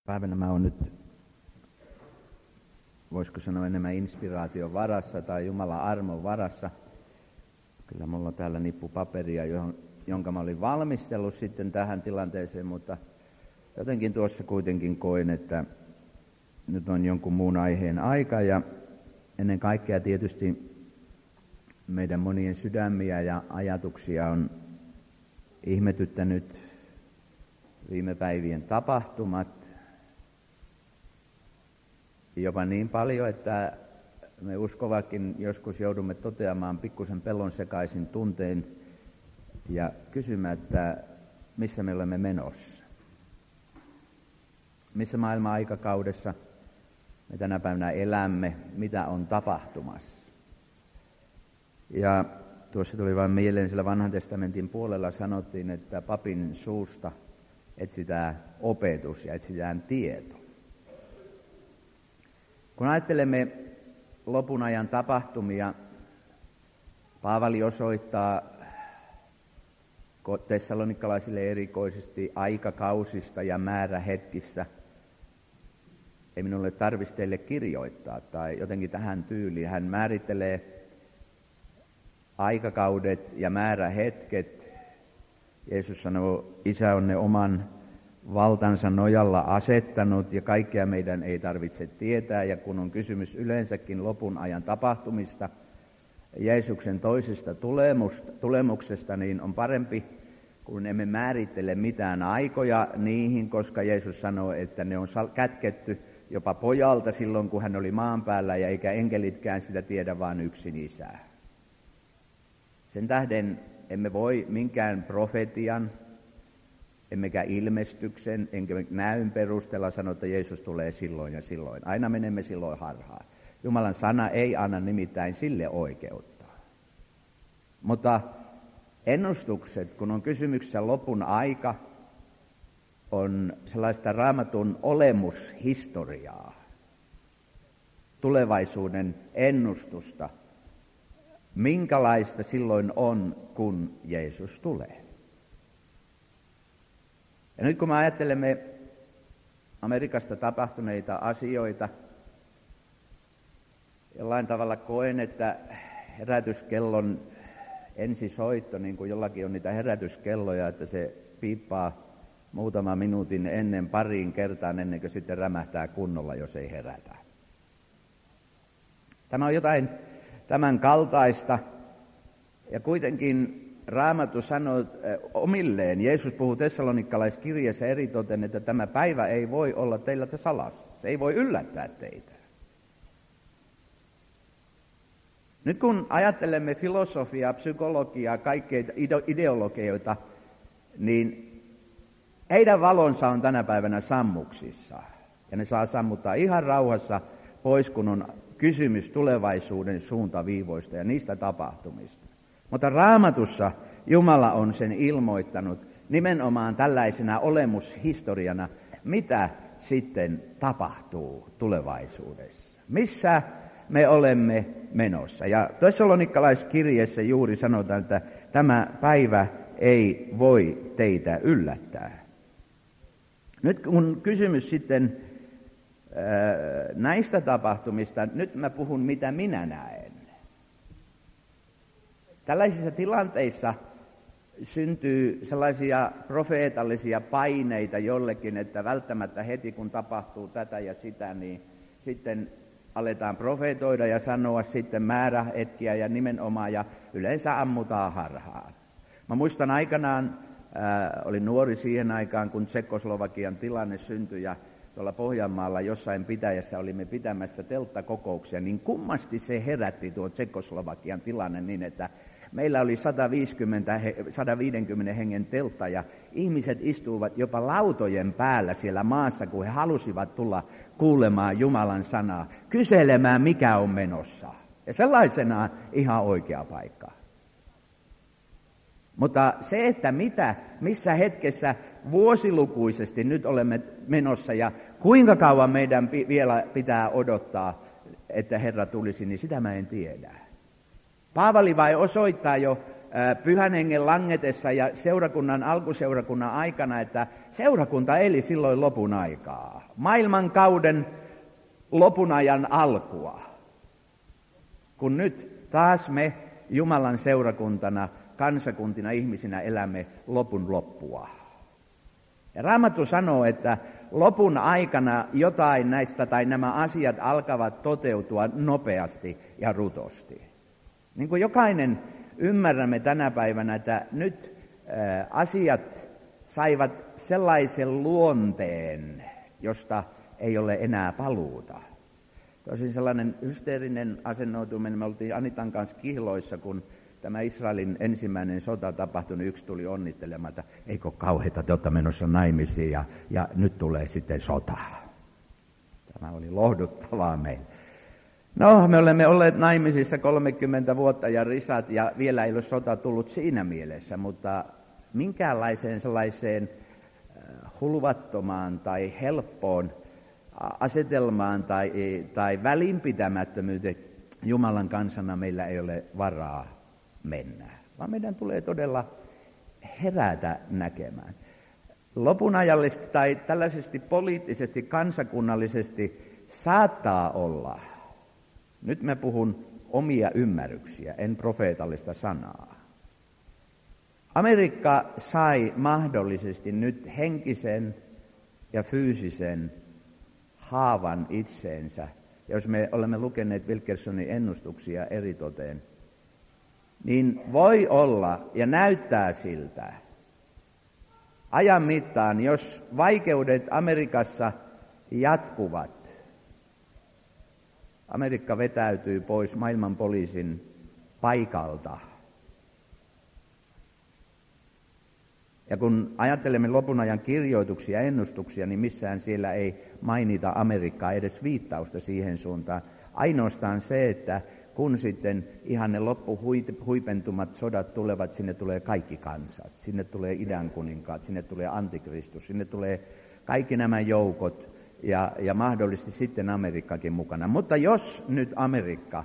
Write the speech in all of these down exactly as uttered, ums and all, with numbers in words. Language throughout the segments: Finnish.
Päivänä mä oon nyt, voisiko sanoa enemmän inspiraation varassa tai Jumalan armon varassa. Kyllä mulla on täällä nippu paperia, johon, jonka mä olin valmistellut sitten tähän tilanteeseen, mutta jotenkin tuossa kuitenkin koin, että nyt on jonkun muun aiheen aika ja ennen kaikkea tietysti meidän monien sydämiä ja ajatuksia on ihmetyttänyt viime päivien tapahtumat. Jopa niin paljon, että me uskovakin joskus joudumme toteamaan pikkusen pelon sekaisin tuntein ja kysymään, että missä me olemme menossa. Missä maailman aikakaudessa me tänä päivänä elämme, mitä on tapahtumassa. Ja tuossa tuli vain mieleen, sillä vanhan testamentin puolella sanottiin, että papin suusta etsitään opetus ja etsitään tieto. Kun ajattelemme lopun ajan tapahtumia, Paavali osoittaa tessalonikkalaisille erikoisesti aikakausista ja määrähetkissä. Ei minulle tarvitse teille kirjoittaa tai jotenkin tähän tyyliin. Hän määrittelee aikakaudet ja määrähetket. Jeesus sanoo, Isä on ne oman valtansa nojalla asettanut ja kaikkea meidän ei tarvitse tietää. Ja kun on kysymys yleensäkin lopun ajan tapahtumista, Jeesuksen toisesta tulemuksesta, niin on parempi, kun emme määrittele mitään aikoja niihin, koska Jeesus sanoo, että ne on kätketty jopa pojalta silloin, kun hän oli maan päällä, ja eikä enkelitkään sitä tiedä, vaan yksin Isä. Sen tähden emme voi minkään profetian, emmekä ilmestyksen, enkä näyn perusteella sanoa, että Jeesus tulee silloin ja silloin. Aina menemme silloin harhaan. Jumalan sana ei anna nimittäin sille oikeutta. Mutta ennustukset, kun on kysymyksessä lopun aika, on sellaista Raamatun olemushistoriaa, tulevaisuuden ennustusta, minkälaista silloin on, kun Jeesus tulee. Ja nyt kun me ajattelemme Amerikasta tapahtuneita asioita, jollain tavalla koen, että herätyskellon ensisoitto, niin kuin jollakin on niitä herätyskelloja, että se piippaa muutama minuutin ennen pariin kertaan, ennen kuin sitten rämähtää kunnolla, jos ei herätä. Tämä on jotain tämän kaltaista, ja kuitenkin Raamattu sanoo omilleen, Jeesus puhuu tessalonikkalaискirjeessä eritoten, että tämä päivä ei voi olla teillä salassa, se ei voi yllättää teitä. Nyt kun ajattelemme filosofiaa, psykologiaa, kaikkia ideologioita, niin heidän valonsa on tänä päivänä sammuksissa. Ja ne saa sammuttaa ihan rauhassa pois, kun on kysymys tulevaisuuden suuntaviivoista ja niistä tapahtumista. Mutta Raamatussa Jumala on sen ilmoittanut nimenomaan tällaisena olemushistoriana, mitä sitten tapahtuu tulevaisuudessa. Missä me olemme menossa. Ja tessalonikalaiskirjeessä juuri sanotaan, että tämä päivä ei voi teitä yllättää. Nyt kun kysymys sitten ää, näistä tapahtumista, nyt mä puhun mitä minä näen. Tällaisissa tilanteissa syntyy sellaisia profeetallisia paineita jollekin, että välttämättä heti kun tapahtuu tätä ja sitä, niin sitten aletaan profeetoida ja sanoa sitten määrähetkiä ja nimenomaan ja yleensä ammutaan harhaan. Mä muistan aikanaan, ää, olin nuori siihen aikaan, kun Tsekkoslovakian tilanne syntyi ja tuolla Pohjanmaalla jossain pitäjässä olimme pitämässä telttakokouksia, niin kummasti se herätti tuo Tsekkoslovakian tilanne niin, että meillä oli sata viisikymmentä, sata viisikymmentä hengen teltta ja ihmiset istuivat jopa lautojen päällä siellä maassa, kun he halusivat tulla kuulemaan Jumalan sanaa, kyselemään mikä on menossa. Ja sellaisenaan ihan oikea paikka. Mutta se, että mitä, missä hetkessä vuosilukuisesti nyt olemme menossa ja kuinka kauan meidän pi- vielä pitää odottaa, että Herra tulisi, niin sitä mä en tiedä. Paavali vai osoittaa jo Pyhän Hengen langetessa ja seurakunnan alkuseurakunnan aikana, että seurakunta eli silloin lopun aikaa, maailmankauden lopun ajan alkua, kun nyt taas me Jumalan seurakuntana, kansakuntina, ihmisinä elämme lopun loppua. Ja Raamattu sanoo, että lopun aikana jotain näistä tai nämä asiat alkavat toteutua nopeasti ja rutosti. Niin kuin jokainen ymmärrämme tänä päivänä, että nyt ä, asiat saivat sellaisen luonteen, josta ei ole enää paluuta. Tosin sellainen hysteerinen asennoituminen, me oltiin Anitan kanssa kihloissa, kun tämä Israelin ensimmäinen sota tapahtui, niin yksi tuli onnittelemaan, että eikö kauheita, te olette menossa naimisiin ja, ja nyt tulee sitten sota. Tämä oli lohduttavaa meille. No, me olemme olleet naimisissa kolmekymmentä vuotta ja risat, ja vielä ei ole sota tullut siinä mielessä, mutta minkäänlaiseen sellaiseen hulvattomaan tai helppoon asetelmaan tai, tai välinpitämättömyyteen Jumalan kansana meillä ei ole varaa mennä, vaan meidän tulee todella herätä näkemään. Lopunajallisesti tai tällaisesti poliittisesti, kansakunnallisesti saattaa olla, nyt mä puhun omia ymmärryksiä, en profeetallista sanaa. Amerikka sai mahdollisesti nyt henkisen ja fyysisen haavan itseensä. Jos me olemme lukeneet Wilkersonin ennustuksia eritoten, niin voi olla ja näyttää siltä ajan mittaan, jos vaikeudet Amerikassa jatkuvat, Amerikka vetäytyy pois maailman poliisin paikalta. Ja kun ajattelemme lopun ajan kirjoituksia ja ennustuksia, niin missään siellä ei mainita Amerikkaa, edes viittausta siihen suuntaan. Ainoastaan se, että kun sitten ihan ne loppuhuipentumat sodat tulevat, sinne tulee kaikki kansat. Sinne tulee idän kuninkaat, sinne tulee antikristus, sinne tulee kaikki nämä joukot ja, ja mahdollisesti sitten Amerikkakin mukana. Mutta jos nyt Amerikka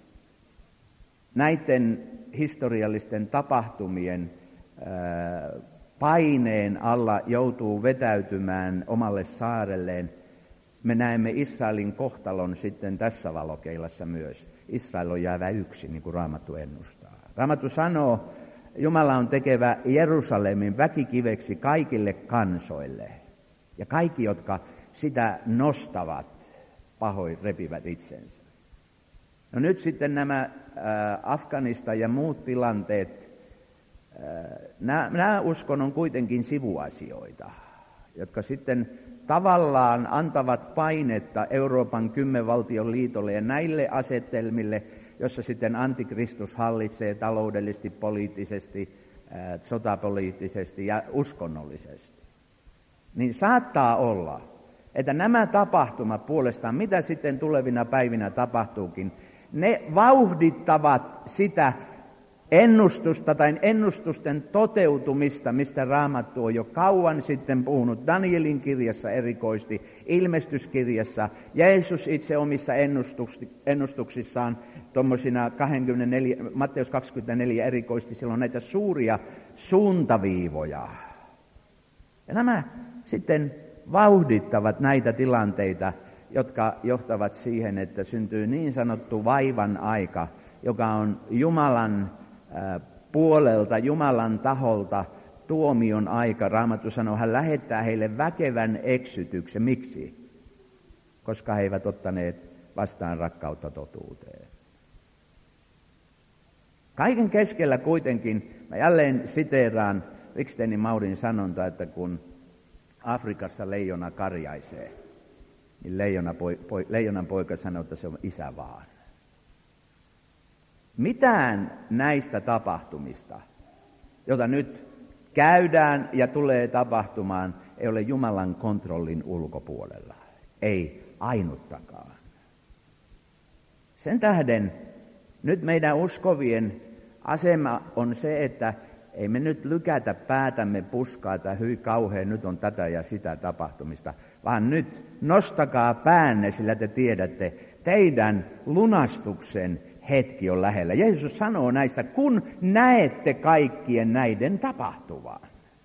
näiden historiallisten tapahtumien ää, paineen alla joutuu vetäytymään omalle saarelleen, me näemme Israelin kohtalon sitten tässä valokeilassa myös. Israel on jäävä yksi, niin kuin Raamattu ennustaa. Raamattu sanoo, Jumala on tekevä Jerusalemin väkikiveksi kaikille kansoille. Ja kaikki, jotka sitä nostavat, pahoin repivät itsensä. No nyt sitten nämä äh, Afganistan ja muut tilanteet, Nämä, nämä uskon on kuitenkin sivuasioita, jotka sitten tavallaan antavat painetta Euroopan kymmenvaltion liitolle ja näille asetelmille, jossa sitten antikristus hallitsee taloudellisesti, poliittisesti, sotapoliittisesti ja uskonnollisesti. Niin saattaa olla, että nämä tapahtumat puolestaan, mitä sitten tulevina päivinä tapahtuukin, ne vauhdittavat sitä ennustusta tai ennustusten toteutumista, mistä Raamattu on jo kauan sitten puhunut Danielin kirjassa erikoisesti, ilmestyskirjassa, Jeesus itse omissa ennustuksissaan, tuommoisina kaksikymmentäneljä, Matteus kaksikymmentäneljä erikoisesti, siellä on näitä suuria suuntaviivoja. Ja nämä sitten vauhdittavat näitä tilanteita, jotka johtavat siihen, että syntyy niin sanottu vaivan aika, joka on Jumalan puolelta, Jumalan taholta tuomion aika. Raamattu sanoo, hän lähettää heille väkevän eksytyksen. Miksi? Koska he eivät ottaneet vastaan rakkautta totuuteen. Kaiken keskellä kuitenkin, mä jälleen siteeraan Viksteinin Maurin sanonta, että kun Afrikassa leijona karjaisee, niin leijona poi, poi, leijonan poika sanoo, että se on isä vaan. Mitään näistä tapahtumista, jota nyt käydään ja tulee tapahtumaan, ei ole Jumalan kontrollin ulkopuolella. Ei ainuttakaan. Sen tähden nyt meidän uskovien asema on se, että ei me nyt lykätä päätämme puskaa, että hyi kauhean, nyt on tätä ja sitä tapahtumista, vaan nyt nostakaa päänne, sillä te tiedätte, teidän lunastuksen hetki on lähellä. Jeesus sanoo näistä, kun näette kaikkien näiden tapahtuvan.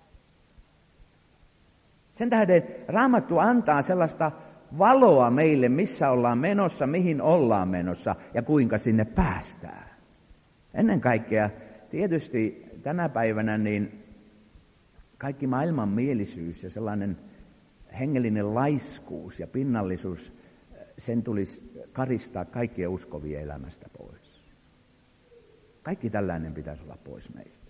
Sen tähden Raamattu antaa sellaista valoa meille, missä ollaan menossa, mihin ollaan menossa ja kuinka sinne päästään. Ennen kaikkea tietysti tänä päivänä niin kaikki maailmanmielisyys ja sellainen hengellinen laiskuus ja pinnallisuus, sen tulisi karistaa kaikkien uskovien elämästä pois. Kaikki tällainen pitäisi olla pois meistä.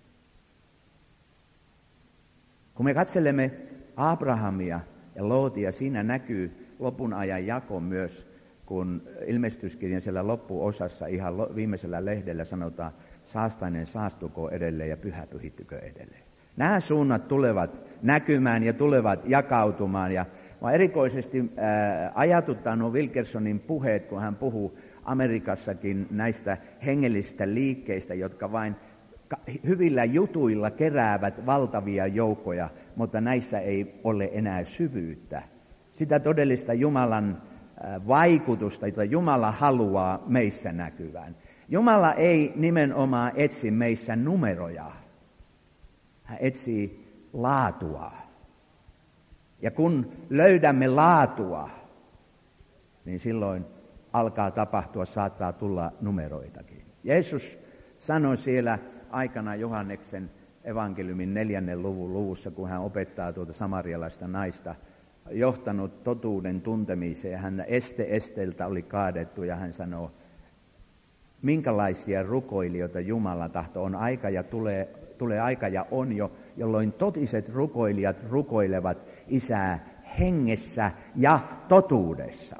Kun me katselemme Abrahamia ja Lootia, siinä näkyy lopun ajan jako myös, kun ilmestyskirjan siellä loppuosassa ihan viimeisellä lehdellä sanotaan, saastainen saastuko edelleen ja pyhä pyhittykö edelleen. Nämä suunnat tulevat näkymään ja tulevat jakautumaan. Ja mä erikoisesti ää, ajatuttaa nuo Wilkersonin puheet, kun hän puhuu Amerikassakin näistä hengellisistä liikkeistä, jotka vain hyvillä jutuilla keräävät valtavia joukkoja, mutta näissä ei ole enää syvyyttä. Sitä todellista Jumalan vaikutusta, jota Jumala haluaa meissä näkyvään. Jumala ei nimenomaan etsi meissä numeroja. Hän etsii laatua. Ja kun löydämme laatua, niin silloin alkaa tapahtua, saattaa tulla numeroitakin. Jeesus sanoi siellä aikana Johanneksen evankeliumin neljännen luvun luvussa, kun hän opettaa tuota samarialaista naista, johtanut totuuden tuntemiseen. Hän este esteltä oli kaadettu ja hän sanoi, minkälaisia rukoilijoita Jumala tahto on aika ja tulee, tulee aika ja on jo, jolloin totiset rukoilijat rukoilevat Isää hengessä ja totuudessa.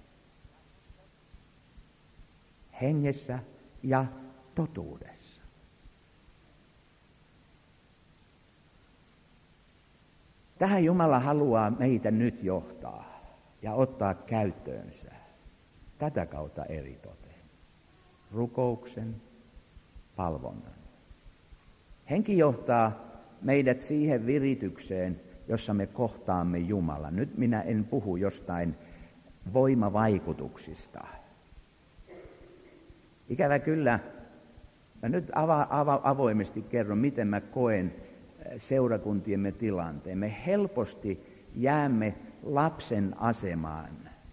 Hengessä ja totuudessa. Tähän Jumala haluaa meitä nyt johtaa ja ottaa käyttöönsä tätä kautta eritoten. Rukouksen, palvonnan. Henki johtaa meidät siihen viritykseen, jossa me kohtaamme Jumalan. Nyt minä en puhu jostain voimavaikutuksista. Ikävä kyllä, mä nyt ava, ava, avoimesti kerron, miten mä koen seurakuntiemme tilanteen. Me helposti jäämme lapsen asemaan.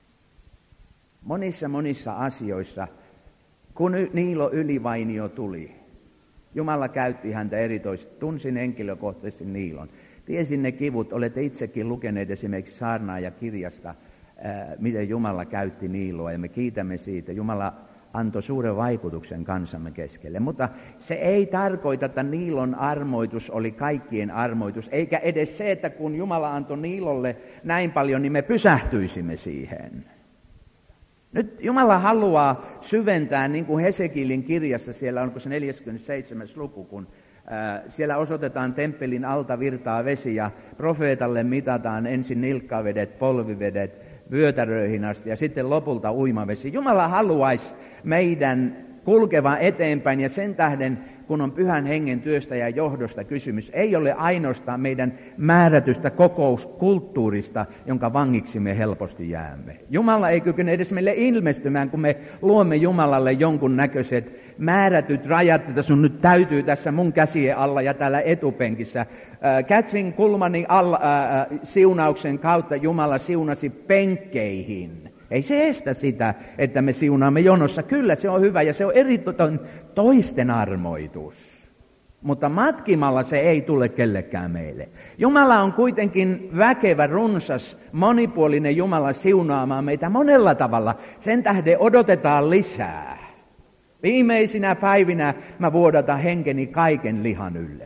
Monissa monissa asioissa, kun Niilo Ylivainio tuli, Jumala käytti häntä erityisesti, tunsin henkilökohtaisesti Niilon. Tiesin ne kivut, olette itsekin lukeneet esimerkiksi Saarnaaja-kirjasta, ää, miten Jumala käytti Niiloa, ja me kiitämme siitä. Jumala antoi suuren vaikutuksen kansamme keskelle. Mutta se ei tarkoita, että Niilon armoitus oli kaikkien armoitus, eikä edes se, että kun Jumala antoi Niilolle näin paljon, niin me pysähtyisimme siihen. Nyt Jumala haluaa syventää, niin kuin Hesekielin kirjassa, siellä onko se neljäskymmenesseitsemäs luku, kun ää, siellä osoitetaan temppelin alta virtaa vesi ja profeetalle mitataan ensin nilkkavedet, polvivedet, vyötäröihin asti ja sitten lopulta uimavesi. Jumala haluaisi meidän kulkeva eteenpäin ja sen tähden, kun on pyhän hengen työstä ja johdosta kysymys, ei ole ainoastaan meidän määrätystä kokouskulttuurista, jonka vangiksi me helposti jäämme. Jumala ei kykene edes meille ilmestymään, kun me luomme Jumalalle jonkun näköiset määrätyt rajat, että sun nyt täytyy tässä mun käsien alla ja täällä etupenkissä. Äh, Catherine Kuhlmanin alla, äh, siunauksen kautta Jumala siunasi penkkeihin. Ei se estä sitä, että me siunaamme jonossa. Kyllä se on hyvä ja se on erityinen toisten armoitus. Mutta matkimalla se ei tule kellekään meille. Jumala on kuitenkin väkevä, runsas, monipuolinen Jumala siunaamaan meitä monella tavalla. Sen tähden odotetaan lisää. Viimeisinä päivinä mä vuodatan henkeni kaiken lihan ylle.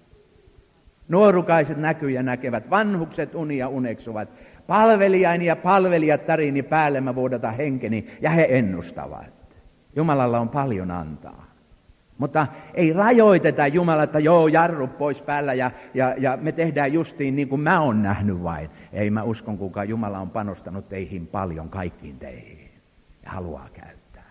Nuorukaiset näkyjä näkevät, vanhukset unia uneksuvat. Palvelijaini ja palvelijat tarini päälle mä vuodatan henkeni ja he ennustavat. Jumalalla on paljon antaa. Mutta ei rajoiteta Jumala, että joo, jarru pois päällä ja, ja, ja me tehdään justiin niin kuin mä oon nähnyt vain. Ei mä uskon, kuinka Jumala on panostanut teihin paljon, kaikkiin teihin ja haluaa käyttää.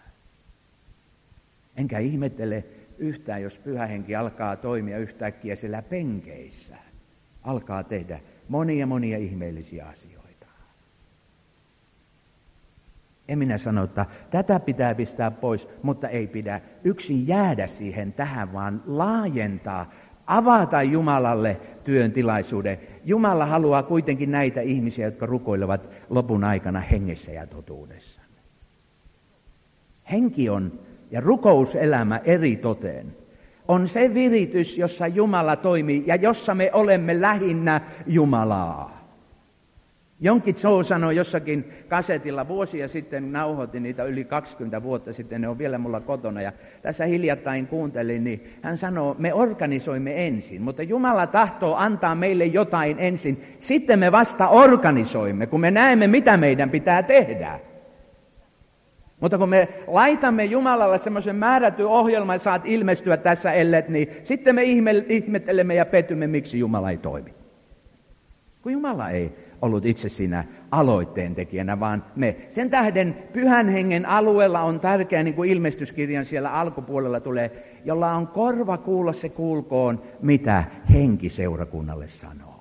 Enkä ihmettele yhtään, jos Pyhä Henki alkaa toimia yhtäkkiä siellä penkeissä. Alkaa tehdä monia monia ihmeellisiä asioita. En minä sano, että tätä pitää pistää pois, mutta ei pidä yksin jäädä siihen tähän, vaan laajentaa, avata Jumalalle työn tilaisuuden. Jumala haluaa kuitenkin näitä ihmisiä, jotka rukoilevat lopun aikana hengessä ja totuudessa. Henki on ja rukouselämä eri toteen on se viritys, jossa Jumala toimii ja jossa me olemme lähinnä Jumalaa. Jonkin Joe sanoi jossakin kasetilla vuosia sitten, nauhoitin niitä yli kaksikymmentä vuotta sitten, ne on vielä mulla kotona ja tässä hiljattain kuuntelin, niin hän sanoo, me organisoimme ensin, mutta Jumala tahtoo antaa meille jotain ensin, sitten me vasta organisoimme, kun me näemme mitä meidän pitää tehdä. Mutta kun me laitamme Jumalalle semmoisen määrätyn ohjelman, saat ilmestyä tässä ellet, niin sitten me ihmettelemme ja pettymme, miksi Jumala ei toimi. Kun Jumala ei ollut itse siinä aloitteen tekijänä, vaan me. Sen tähden Pyhän Hengen alueella on tärkeää, niin kuin ilmestyskirjan siellä alkupuolella tulee, jolla on korva kuulla, se kuulkoon, mitä henki seurakunnalle sanoo.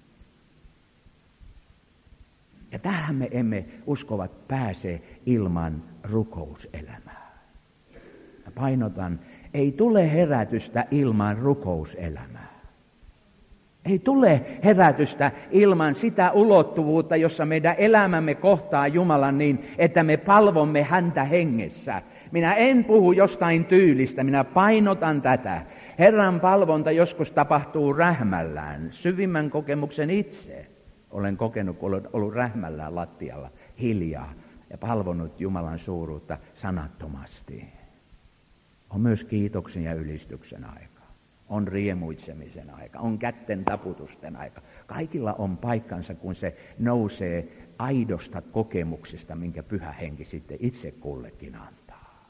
Ja tähän me emme uskovat pääse ilman rukouselämää. Ja painotan, ei tule herätystä ilman rukouselämää. Ei tule herätystä ilman sitä ulottuvuutta, jossa meidän elämämme kohtaa Jumalan niin, että me palvomme häntä hengessä. Minä en puhu jostain tyylistä, minä painotan tätä. Herran palvonta joskus tapahtuu rähmällään, syvimmän kokemuksen itse. Olen kokenut, kun olen ollut rähmällään lattialla, hiljaa ja palvonut Jumalan suuruutta sanattomasti. On myös kiitoksen ja ylistyksen aika. On riemuitsemisen aika, on kätten taputusten aika. Kaikilla on paikkansa, kun se nousee aidosta kokemuksesta, minkä Pyhä Henki sitten itse kullekin antaa.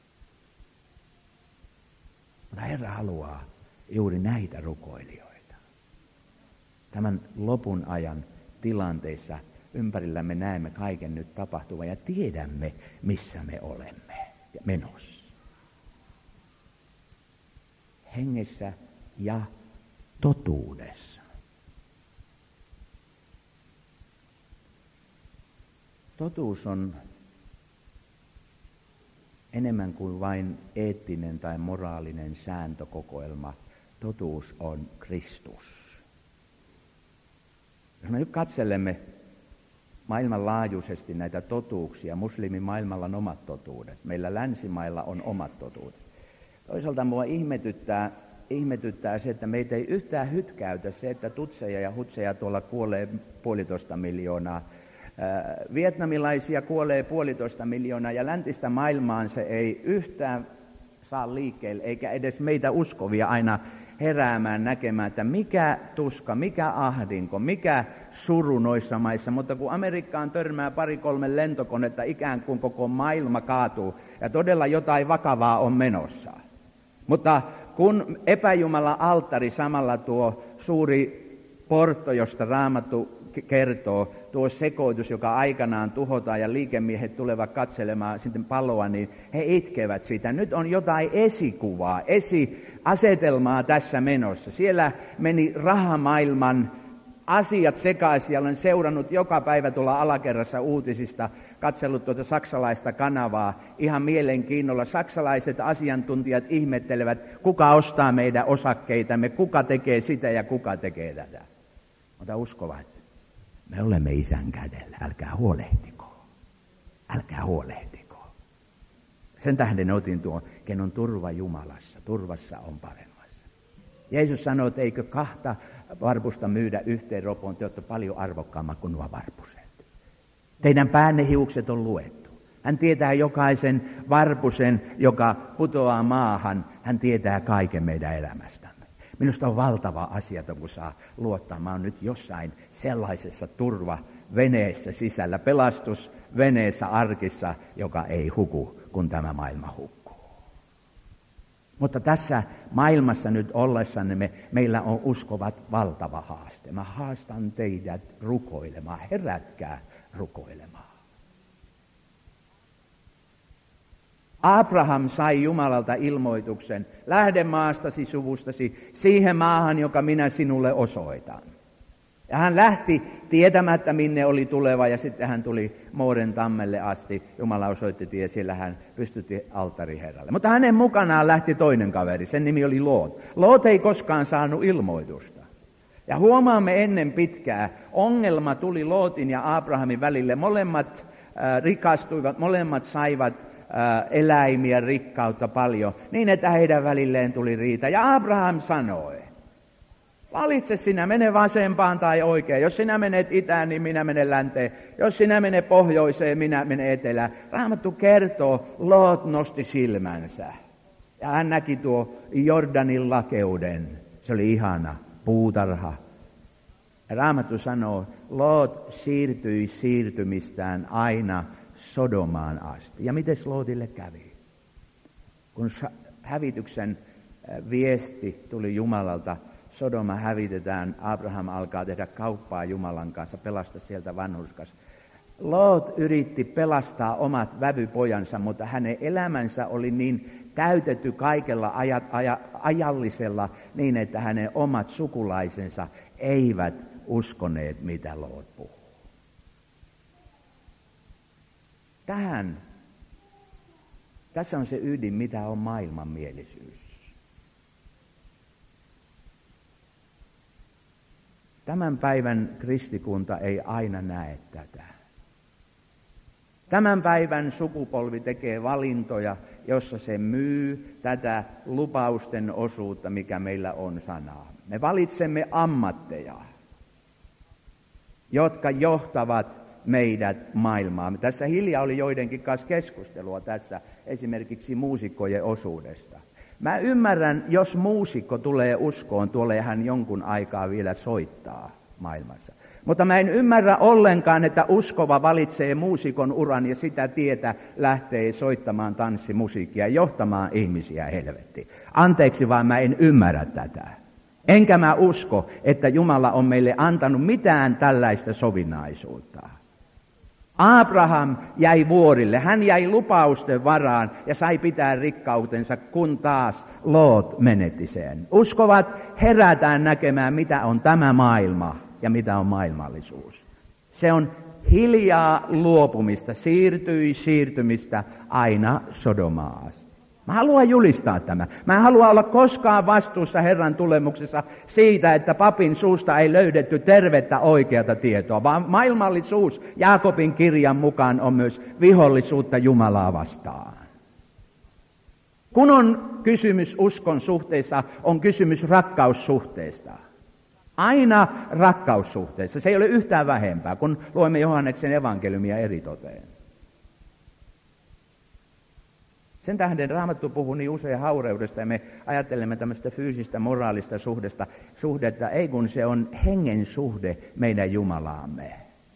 Mutta Herra haluaa juuri näitä rukoilijoita. Tämän lopun ajan tilanteissa ympärillämme näemme kaiken nyt tapahtuvan ja tiedämme, missä me olemme menossa. Hengessä ja totuudessa. Totuus on enemmän kuin vain eettinen tai moraalinen sääntökokoelma. Totuus on Kristus. Jos me nyt katselemme maailmanlaajuisesti näitä totuuksia, muslimimaailmalla on omat totuudet, meillä länsimailla on omat totuudet. Toisaalta mua ihmetyttää, ihmetyttää se, että meitä ei yhtään hytkäytä se, että tutseja ja hutseja tuolla kuolee puolitoista miljoonaa. Ää, vietnamilaisia kuolee puolitoista miljoonaa ja läntistä maailmaan se ei yhtään saa liikkeelle, eikä edes meitä uskovia aina heräämään näkemään, että mikä tuska, mikä ahdinko, mikä suru noissa maissa. Mutta kun Amerikkaan törmää pari-kolme lentokonetta, ikään kuin koko maailma kaatuu ja todella jotain vakavaa on menossa. Mutta kun epäjumala alttari samalla tuo suuri portto, josta Raamattu kertoo, tuo sekoitus, joka aikanaan tuhotaan ja liikemiehet tulevat katselemaan sitten paloa, niin he itkevät sitä. Nyt on jotain esikuvaa, esiasetelmaa tässä menossa. Siellä meni rahamaailman asiat sekaisin ja olen seurannut joka päivä tuolla alakerrassa uutisista, katsellut tuota saksalaista kanavaa ihan mielenkiinnolla. Saksalaiset asiantuntijat ihmettelevät, kuka ostaa meidän osakkeitamme, kuka tekee sitä ja kuka tekee tätä. Mutta uskovat, me olemme Isän kädellä, älkää huolehtiko, älkää huolehtiko. Sen tähden otin tuon, ken on turva Jumalassa, turvassa on paremmassa. Jeesus sanoi, että eikö kahta varpusta myydä yhteen ropoon, te olette paljon arvokkaammat kuin nuo varpuset. Teidän päänne hiukset on luettu. Hän tietää jokaisen varpusen, joka putoaa maahan, hän tietää kaiken meidän elämästämme. Minusta on valtava asia, kun saa luottaa. Mä oon nyt jossain sellaisessa turvaveneessä sisällä, pelastusveneessä arkissa, joka ei huku, kun tämä maailma hukkuu. Mutta tässä maailmassa nyt ollessanne me, meillä on uskovat valtava haaste. Mä haastan teidät rukoilemaan, herätkää rukoilemaan. Abraham sai Jumalalta ilmoituksen, lähde maastasi, suvustasi, siihen maahan, joka minä sinulle osoitan. Ja hän lähti tietämättä, minne oli tuleva, ja sitten hän tuli Mooren tammelle asti. Jumala osoitti tie, siellä hän pystytti alttari Herralle. Mutta hänen mukanaan lähti toinen kaveri, sen nimi oli Loot. Loot ei koskaan saanut ilmoitusta. Ja huomaamme ennen pitkää, ongelma tuli Lootin ja Abrahamin välille. Molemmat äh, rikastuivat, molemmat saivat äh, eläimiä, rikkautta paljon, niin että heidän välilleen tuli riita. Ja Abraham sanoi, valitse sinä, mene vasempaan tai oikeaan. Jos sinä menet itään, niin minä menen länteen. Jos sinä menet pohjoiseen, minä menen etelään. Raamattu kertoo, Loot nosti silmänsä. Ja hän näki tuo Jordanin lakeuden. Se oli ihana puutarha. Ja Raamattu sanoo, Loot siirtyi siirtymistään aina Sodomaan asti. Ja miten Lootille kävi? Kun hävityksen viesti tuli Jumalalta, Sodoma hävitetään, Abraham alkaa tehdä kauppaa Jumalan kanssa, pelastaa sieltä vanhurskas. Loot yritti pelastaa omat vävypojansa, mutta hänen elämänsä oli niin täytetty kaikella ajat, aja, ajallisella, niin että hänen omat sukulaisensa eivät uskoneet, mitä Loot puhuu. Tähän, tässä on se ydin, mitä on maailmanmielisyys. Tämän päivän kristikunta ei aina näe tätä. Tämän päivän sukupolvi tekee valintoja, jossa se myy tätä lupausten osuutta, mikä meillä on sanaa. Me valitsemme ammatteja, jotka johtavat meidät maailmaan. Tässä hiljaa oli joidenkin kanssa keskustelua tässä, esimerkiksi muusikkojen osuudesta. Mä ymmärrän, jos muusikko tulee uskoon, tulee hän jonkun aikaa vielä soittaa maailmassa. Mutta mä en ymmärrä ollenkaan, että uskova valitsee muusikon uran ja sitä tietä lähtee soittamaan tanssimusiikkia, johtamaan ihmisiä helvettiin. Anteeksi vaan, mä en ymmärrä tätä. Enkä mä usko, että Jumala on meille antanut mitään tällaista sovinnaisuutta. Abraham jäi vuorille, hän jäi lupausten varaan ja sai pitää rikkautensa, kun taas Loot menetti sen. Uskovat herätään näkemään, mitä on tämä maailma ja mitä on maailmallisuus. Se on hiljaa luopumista, siirtyi siirtymistä aina Sodomaan asti. Mä haluan julistaa tämä. Mä en halua olla koskaan vastuussa Herran tulemuksessa siitä, että papin suusta ei löydetty tervettä oikeata tietoa, vaan maailmallisuus Jaakobin kirjan mukaan on myös vihollisuutta Jumalaa vastaan. Kun on kysymys uskon suhteesta, on kysymys rakkaussuhteesta. Aina rakkaussuhteessa. Se ei ole yhtään vähempää, kun luemme Johanneksen evankeliumia eritoteen. Sen tähden Raamattu puhuu niin usein haureudesta ja me ajattelemme tämmöistä fyysistä, moraalista suhdesta, suhdetta, ei kun se on hengen suhde meidän Jumalaamme.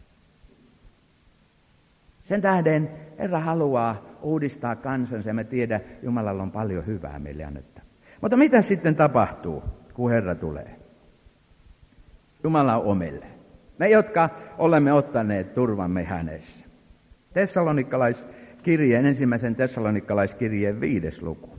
Sen tähden Herra haluaa uudistaa kansansa ja me tiedä, Jumalalla on paljon hyvää meille annetta. Mutta mitä sitten tapahtuu, kun Herra tulee? Jumala on omille. Me, jotka olemme ottaneet turvamme hänessä. Tessalonikalaiskirjeen, ensimmäisen Tessalonikalaiskirjeen viides luku.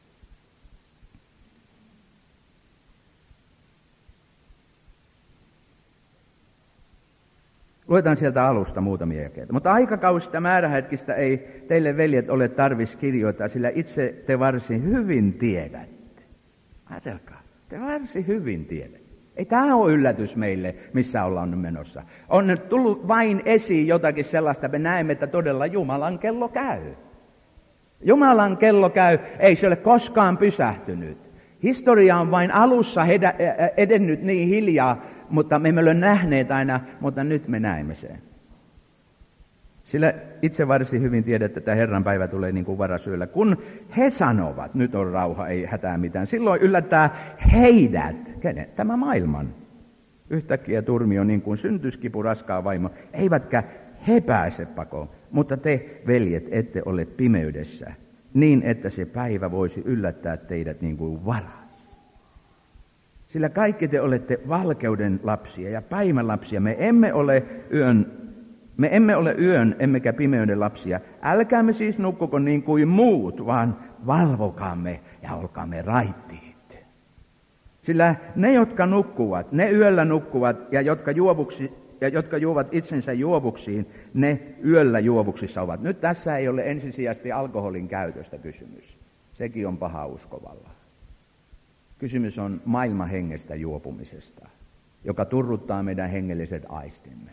Luetaan sieltä alusta muutamia jakeita. Mutta aikakausista määrähetkistä ei teille, veljet, ole tarvis kirjoittaa, sillä itse te varsin hyvin tiedätte. Ajatelkaa, te varsin hyvin tiedätte. Ei tämä ole yllätys meille, missä ollaan nyt menossa. On nyt tullut vain esiin jotakin sellaista, me näemme, että todella Jumalan kello käy. Jumalan kello käy, ei se ole koskaan pysähtynyt. Historia on vain alussa edennyt niin hiljaa, mutta me emme ole nähneet aina, mutta nyt me näemme sen. Sillä itse varsin hyvin tiedät, että Herran päivä tulee niin kuin varasyöllä. Kun he sanovat, nyt on rauha, ei hätää mitään, silloin yllättää heidät, kenen? Tämä maailman. Yhtäkkiä turmio niin kuin syntyskipu, raskaa vaimo, eivätkä he pääse pakoon. Mutta te, veljet, ette ole pimeydessä, niin että se päivä voisi yllättää teidät niin kuin varas. Sillä kaikki te olette valkeuden lapsia ja päivän lapsia. Me emme ole yön, me emme ole yön emmekä pimeyden lapsia. Älkäämme siis nukkuko niin kuin muut, vaan valvokaamme ja olkaamme raittiit. Sillä ne, jotka nukkuvat, ne yöllä nukkuvat ja jotka, juovuksi, ja jotka juovat itsensä juovuksiin, ne yöllä juovuksissa ovat. Nyt tässä ei ole ensisijaisesti alkoholin käytöstä kysymys. Sekin on paha uskovalla. Kysymys on maailmanhengestä juopumisesta, joka turruttaa meidän hengelliset aistimme.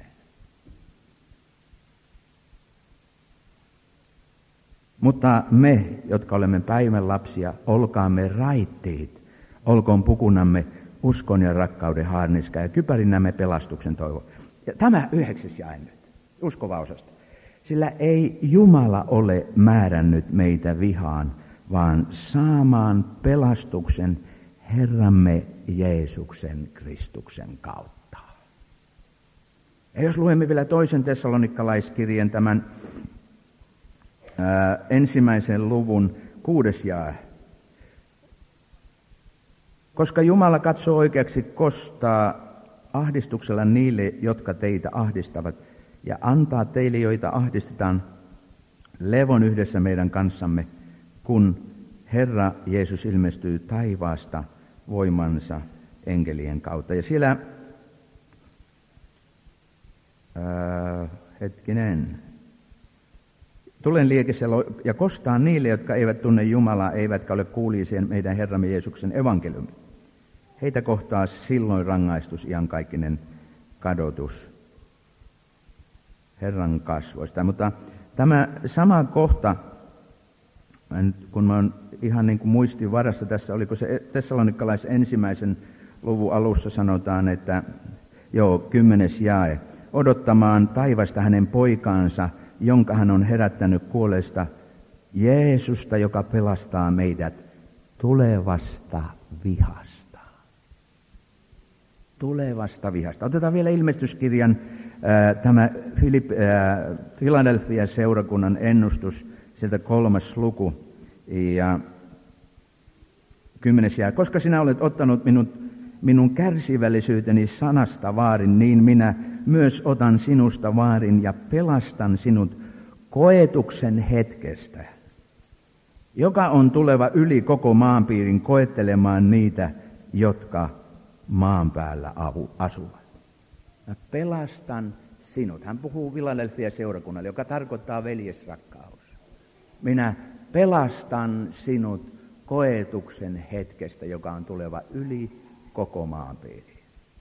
Mutta me, jotka olemme päivän lapsia, olkaamme raittiit, olkoon pukunamme uskon ja rakkauden haarniska ja kypärinämme pelastuksen toivo. Ja tämä yhdeksäs jae nyt, uskova osasta. Sillä ei Jumala ole määrännyt meitä vihaan, vaan saamaan pelastuksen Herramme Jeesuksen Kristuksen kautta. Ja jos luemme vielä toisen tessalonikalaiskirjeen tämän ää, ensimmäisen luvun kuudes jae. Koska Jumala katsoo oikeaksi kostaa ahdistuksella niille, jotka teitä ahdistavat, ja antaa teille, joita ahdistetaan, levon yhdessä meidän kanssamme, kun Herra Jeesus ilmestyy taivaasta voimansa enkelien kautta. Ja siellä, ää, hetkinen, tulen liekessä ja kostaa niille, jotka eivät tunne Jumalaa, eivätkä ole kuulijoita meidän Herramme Jeesuksen evankeliumi. Heitä kohtaa silloin rangaistus, iankaikkinen kadotus Herran kasvoista. Mutta tämä sama kohta, kun mä oon ihan niin kuin muistin varassa tässä, oliko se Tessalonikalais ensimmäisen luvun alussa sanotaan, että joo, kymmenes jae, odottamaan taivasta hänen poikaansa, jonka hän on herättänyt kuolleista, Jeesusta, joka pelastaa meidät tulevasta vihasta. Tulevasta vihasta. Otetaan vielä ilmestyskirjan ää, tämä Filip, ää, Philadelphia seurakunnan ennustus, sieltä kolmas luku ja kymmenes jae. Koska sinä olet ottanut minut, minun kärsivällisyyteni sanasta vaarin, niin minä myös otan sinusta vaarin ja pelastan sinut koetuksen hetkestä, joka on tuleva yli koko maanpiirin koettelemaan niitä, jotka maan päällä asuvat. Mä pelastan sinut. Hän puhuu Philadelphia seurakunnalle, joka tarkoittaa veljesrakkaus. Minä pelastan sinut koetuksen hetkestä, joka on tuleva yli koko maanpiirin.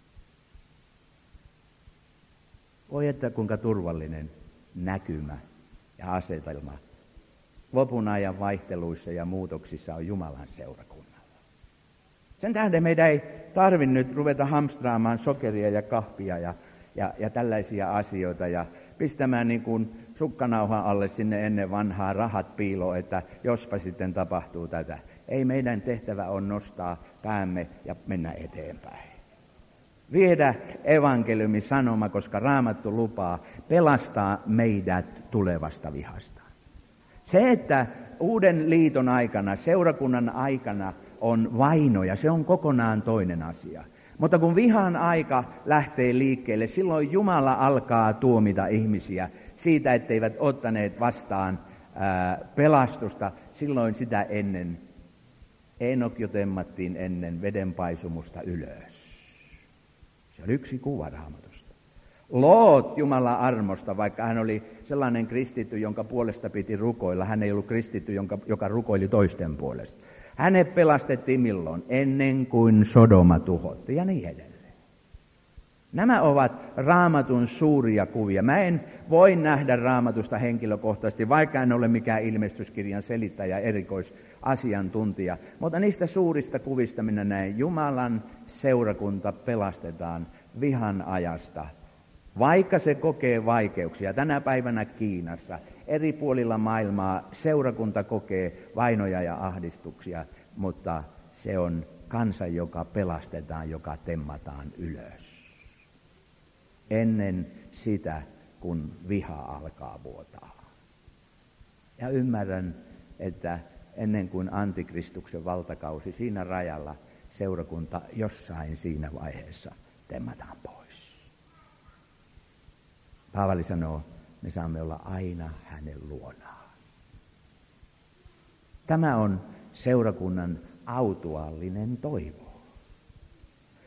Voi että kuinka turvallinen näkymä ja asetelma lopun ajan vaihteluissa ja muutoksissa on Jumalan seurakunnalla. Sen tähden meidän ei tarvitse nyt ruveta hamstraamaan sokeria ja kahvia ja, ja, ja tällaisia asioita ja pistämään niin kuin sukkanauhan alle sinne ennen vanhaa rahat piiloon, että jospa sitten tapahtuu tätä. Ei, meidän tehtävä on nostaa päämme ja mennä eteenpäin. Viedä evankeliumin sanoma, koska Raamattu lupaa pelastaa meidät tulevasta vihasta. Se, että uuden liiton aikana, seurakunnan aikana on vainoja, se on kokonaan toinen asia. Mutta kun vihan aika lähtee liikkeelle, silloin Jumala alkaa tuomita ihmisiä siitä, etteivät ottaneet vastaan ää, pelastusta. Silloin sitä ennen, Eenok jo temmattiin ennen vedenpaisumusta ylös. Se oli yksi kuva Raamatusta. Loot Jumalan armosta, vaikka hän oli sellainen kristitty, jonka puolesta piti rukoilla. Hän ei ollut kristitty, jonka, joka rukoili toisten puolesta. Hänet pelastettiin milloin? Ennen kuin Sodoma tuhottiin ja niin edelleen. Nämä ovat Raamatun suuria kuvia. Mä en voi nähdä Raamatusta henkilökohtaisesti, vaikka en ole mikään ilmestyskirjan selittäjä, erikoisasiantuntija. Mutta niistä suurista kuvista minä näen, Jumalan seurakunta pelastetaan vihan ajasta. Vaikka se kokee vaikeuksia, tänä päivänä Kiinassa, eri puolilla maailmaa seurakunta kokee vainoja ja ahdistuksia, mutta se on kansa, joka pelastetaan, joka temmataan ylös. Ennen sitä, kun viha alkaa vuotaa. Ja ymmärrän, että ennen kuin antikristuksen valtakausi siinä rajalla, seurakunta jossain siinä vaiheessa temmataan pois. Paavali sanoo, me saamme olla aina hänen luonaan. Tämä on seurakunnan autuaallinen toivo.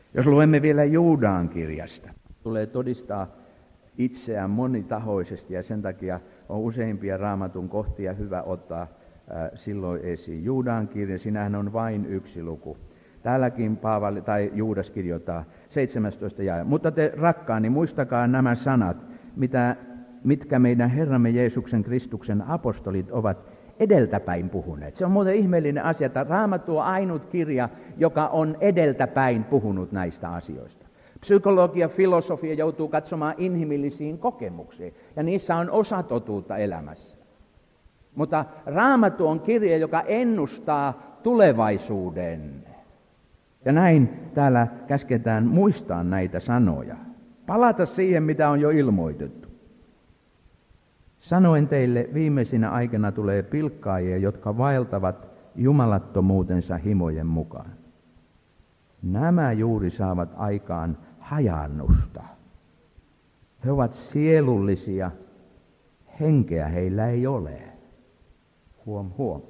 Jos luemme vielä Juudaan kirjasta, tulee todistaa itseään monitahoisesti ja sen takia on useimpia Raamatun kohtia hyvä ottaa ää, silloin esiin. Juudaan kirja, sinähän on vain yksi luku. Täälläkin Paavali tai Juudas kirjoittaa seitsemästoista jae. Mutta te rakkaani, muistakaa nämä sanat, mitä, mitkä meidän Herramme Jeesuksen Kristuksen apostolit ovat edeltäpäin puhuneet. Se on muuten ihmeellinen asia, että Raamattu on ainut kirja, joka on edeltäpäin puhunut näistä asioista. Psykologia, filosofia joutuu katsomaan inhimillisiin kokemuksiin, ja niissä on osa totuutta elämässä. Mutta Raamattu on kirja, joka ennustaa tulevaisuuden. Ja näin täällä käsketään muistaa näitä sanoja. Palata siihen, mitä on jo ilmoitettu. Sanoen teille, viimeisinä aikana tulee pilkkaajia, jotka vaeltavat jumalattomuutensa himojen mukaan. Nämä juuri saavat aikaan hajaannusta. He ovat sielullisia, henkeä heillä ei ole. Huom, huom.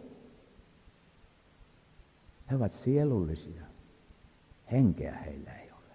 He ovat sielullisia, henkeä heillä ei ole.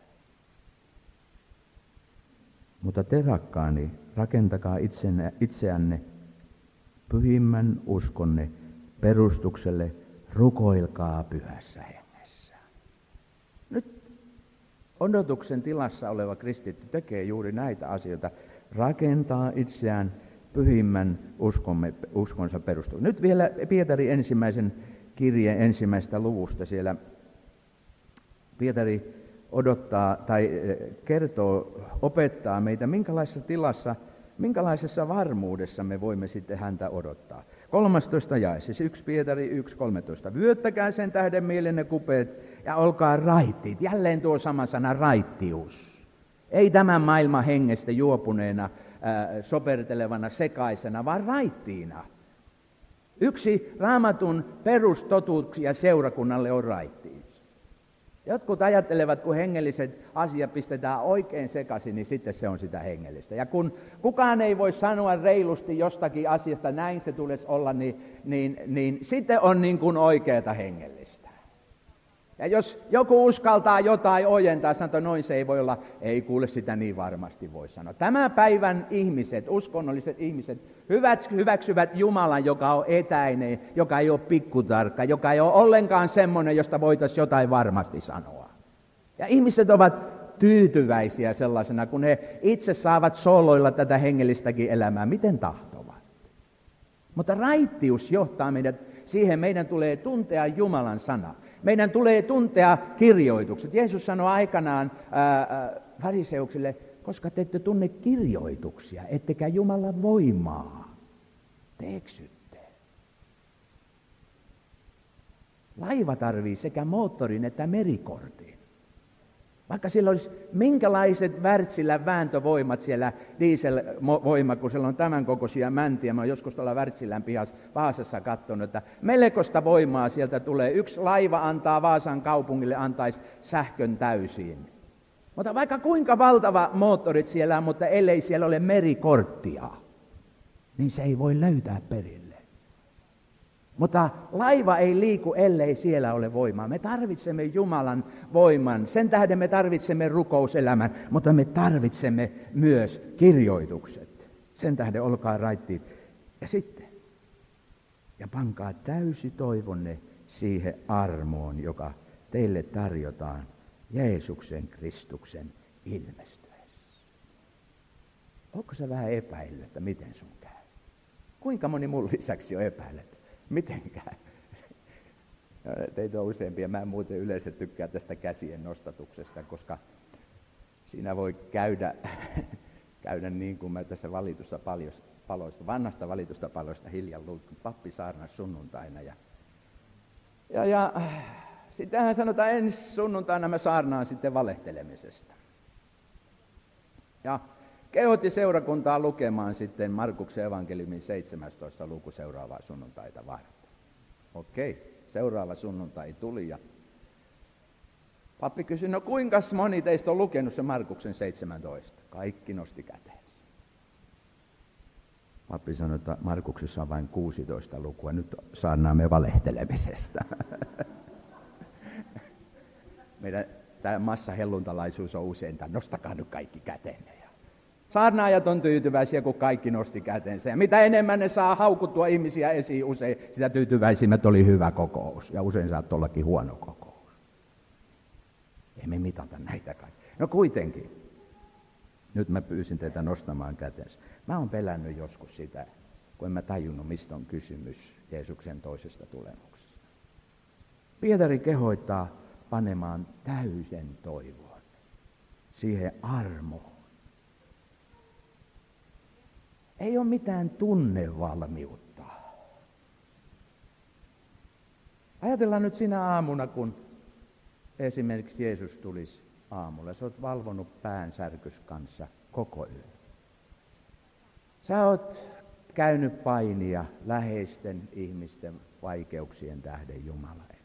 Mutta te, rakkaani, rakentakaa itsenne, itseänne pyhimmän uskonne perustukselle, rukoilkaa pyhässä hengessä. Nyt odotuksen tilassa oleva kristitty tekee juuri näitä asioita, rakentaa itseään pyhimmän uskomme, uskonsa perustukselle. Nyt vielä Pietari ensimmäisen kirjeen ensimmäistä luvusta siellä Pietari odottaa tai kertoo, opettaa meitä, minkälaisessa tilassa, minkälaisessa varmuudessa me voimme sitten häntä odottaa. kolmastoista jae, siis yksi Pietari yksi kolmetoista. Vyöttäkää sen tähden mielenne kupeet ja olkaa raittiit. Jälleen tuo sama sana, raittius. Ei tämän maailman hengestä juopuneena, ää, sopertelevana, sekaisena, vaan raittiina. Yksi Raamatun perustotuuksia seurakunnalle on raittius. Jotkut ajattelevat, kun hengelliset asiat pistetään oikein sekaisin, niin sitten se on sitä hengellistä. Ja kun kukaan ei voi sanoa reilusti jostakin asiasta, näin se tulisi olla, niin, niin, niin sitten on niin kuin oikeata hengellistä. Ja jos joku uskaltaa jotain ojentaa, sanoa, noin se ei voi olla, ei kuule sitä niin varmasti voi sanoa. Tämän päivän ihmiset, uskonnolliset ihmiset, hyväksyvät Jumalan, joka on etäinen, joka ei ole pikkutarkka, joka ei ole ollenkaan semmoinen, josta voitaisiin jotain varmasti sanoa. Ja ihmiset ovat tyytyväisiä sellaisena, kun he itse saavat sooloilla tätä hengellistäkin elämää, miten tahtovat. Mutta raittius johtaa meidät siihen, meidän tulee tuntea Jumalan sana. Meidän tulee tuntea kirjoitukset. Jeesus sanoi aikanaan ää, fariseuksille, koska te ette tunne kirjoituksia, ettekä Jumalan voimaa, te eksytte. Laiva tarvii sekä moottorin että merikortin. Vaikka sillä olisi minkälaiset Wärtsilän vääntövoimat siellä, dieselvoima, kun siellä on tämän kokoisia mäntiä. Mä oon joskus tuolla Wärtsilän pihassa Vaasassa katsonut, että melkoista voimaa sieltä tulee. Yksi laiva antaa Vaasan kaupungille, antaisi sähkön täysin. Mutta vaikka kuinka valtava moottorit siellä on, mutta ellei siellä ole merikorttia, niin se ei voi löytää perille. Mutta laiva ei liiku, ellei siellä ole voimaa. Me tarvitsemme Jumalan voiman. Sen tähden me tarvitsemme rukouselämän, mutta me tarvitsemme myös kirjoitukset. Sen tähden olkaa raittiit. Ja sitten, ja pankaa täysi toivonne siihen armoon, joka teille tarjotaan Jeesuksen Kristuksen ilmestyessä. Onko se vähän epäillyt, että miten sun käy? Kuinka moni mun lisäksi on epäillyt? Mitenkään? Teitä on useampia. Mä en muuten yleensä tykkää tästä käsien nostatuksesta, koska siinä voi käydä, käydä niin kuin mä tässä valitusta paloista, vanhasta valitusta paloista hiljan luin, kun pappi saarnasi sunnuntaina. Ja, ja, ja sittenhän sanotaan, ensi sunnuntaina mä saarnaan sitten valehtelemisesta. Ja kehotti seurakuntaa lukemaan sitten Markuksen evankeliumin seitsemästoista luku seuraavaa sunnuntaita varten. Okei, seuraava sunnuntai tuli ja pappi kysyi, no kuinka moni teistä on lukenut sen Markuksen seitsemäntoista? Kaikki nosti käteensä. Pappi sanoi, että Markuksessa on vain kuusitoista lukua, nyt saarnaamme valehtelemisesta. Meidän tämä massahelluntalaisuus on useinta. Nostakaa nyt kaikki kätenne. Saarnaajat on tyytyväisiä, kun kaikki nosti kätensä. Ja mitä enemmän ne saa haukuttua ihmisiä esiin usein, sitä tyytyväisimmät oli hyvä kokous. Ja usein saattoi ollakin huono kokous. Emme mitata näitä kaikki. No kuitenkin. Nyt mä pyysin teitä nostamaan kätensä. Mä oon pelännyt joskus sitä, kun en mä tajunnut, mistä on kysymys Jeesuksen toisesta tulemuksesta. Pietari kehoittaa panemaan täyden toivon siihen armoon. Ei ole mitään tunnevalmiutta. Ajatellaan nyt sinä aamuna, kun esimerkiksi Jeesus tulisi aamulla. Sä oot valvonut päänsärkys kanssa koko yön. Sä oot käynyt painia läheisten ihmisten vaikeuksien tähden Jumala eteen.